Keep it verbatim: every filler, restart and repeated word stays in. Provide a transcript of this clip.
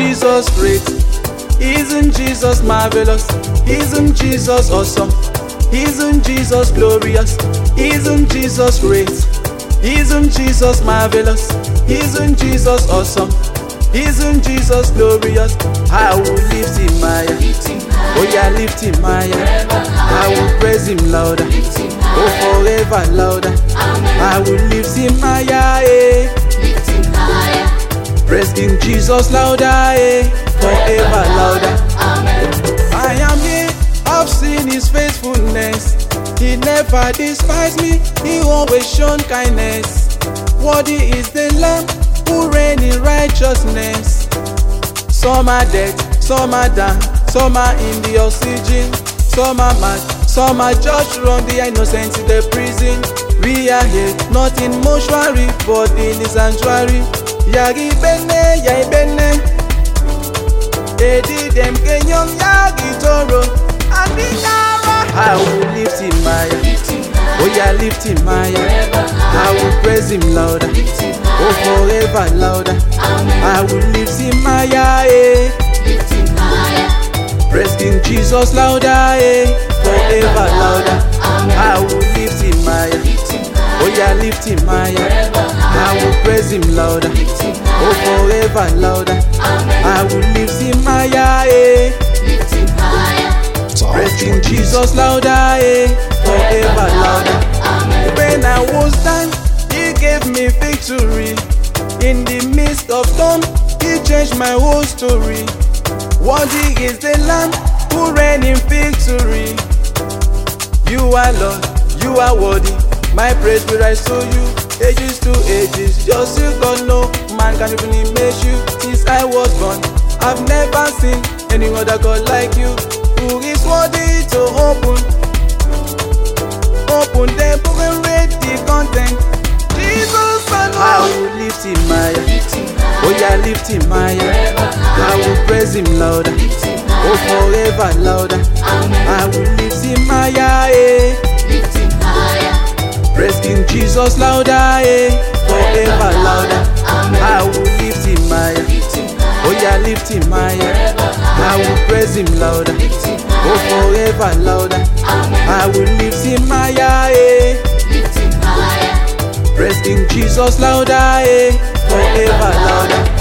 Jesus great? Isn't Jesus marvelous? Isn't Jesus awesome? Isn't Jesus glorious? Isn't Jesus great? Isn't Jesus marvelous? Isn't Jesus awesome? Isn't Jesus glorious? I will lift him higher. Oh yeah, lift him higher. I will praise him louder. Oh, forever louder. I will lift him higher. Eh. Praise King Jesus louder. Eh. Forever louder. I am here. I've seen his faithfulness. He never despised me. He always shown kindness. Worthy is the Lamb who reign in righteousness. Some are dead, some are down, some are in the oxygen, some are mad, some are just run the innocent in the prison. We are here, not in mortuary, but in the sanctuary. Yagi bene, yai bene. Edi dem kenyom yagi toro. I will lift him higher. Oh yeah, lift him higher. I will praise him louder. Oh, forever louder. I will lift him higher. Eh. Praise King Jesus louder. Eh. Forever louder. I will lift him higher. Oh yeah, lift him higher. I will praise him louder. Oh, forever louder. I will lift him higher. Eh. Praise King Jesus louder. Eh. Forever louder. When I was down, he gave me victory. In the midst of storm, he changed my whole story. Worthy is the Lamb who reign in victory. You are Lord, you are worthy. My praise will rise to you, ages to ages. Just you God know, man can even image you. Since I was born, I've never seen any other God like you, who is worthy to open, open the book and read the content. Jesus, I will lift him higher. Oh yeah, lift him higher. I will praise him louder. Oh, forever louder. I will lift him higher. Eh. Praise King Jesus louder. Eh. Forever louder. I will lift him higher. Oh yeah, lift him higher. I will praise him louder. Oh, forever louder. I will lift him higher. Eh. Praise King Jesus louder. Eh. Forever louder.